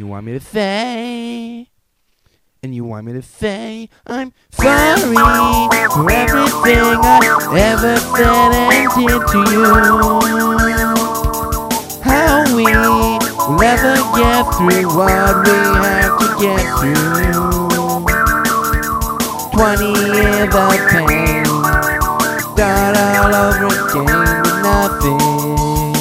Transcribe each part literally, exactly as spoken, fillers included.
you want me to say, and you want me to say, I'm sorry for everything I ever said and did to you. How we will ever get through what we have to get through. Twenty years of pain, start all over again with nothing.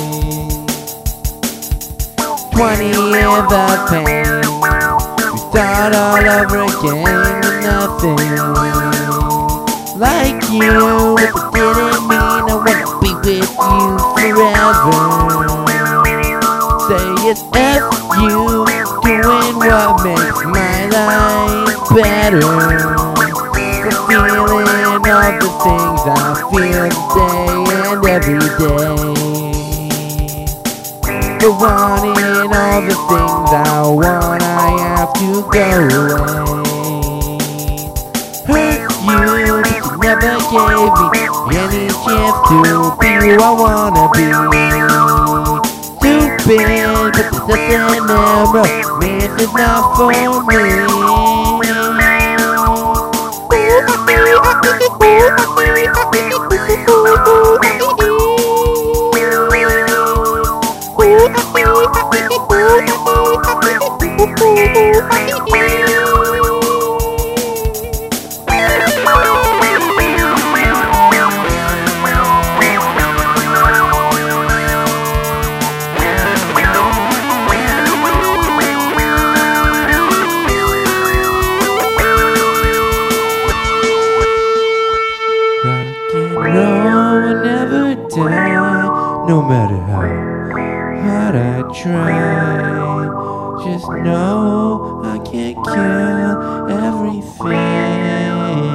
Twenty years of pain, we start all over again with nothing. Like you, if it didn't mean I wanna be with you forever. Say it's F you, doing what makes my life better. For feeling all the things I feel today and every day. For wanting all the things I want, I have to go away. Hurt you, but you never gave me any chance to be who I wanna be. Stupid, but this doesn't ever mean it's not for me. No matter how hard I try, just know I can't kill everything.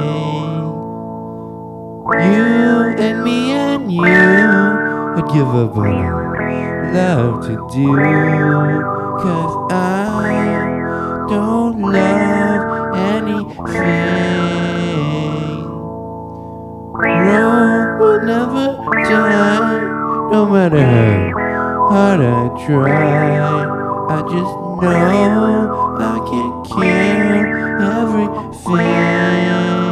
You and me and you, I'd give up all I love to do, 'cause I don't love anything. No, will never die. No matter how hard I try, I just know I can kill everything.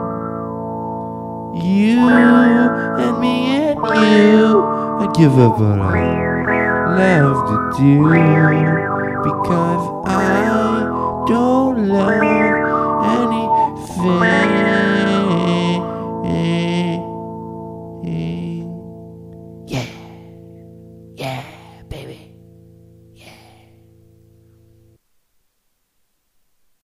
You and me and you, I'd give up all I love to do, because I don't love anything. Yeah. Yeah.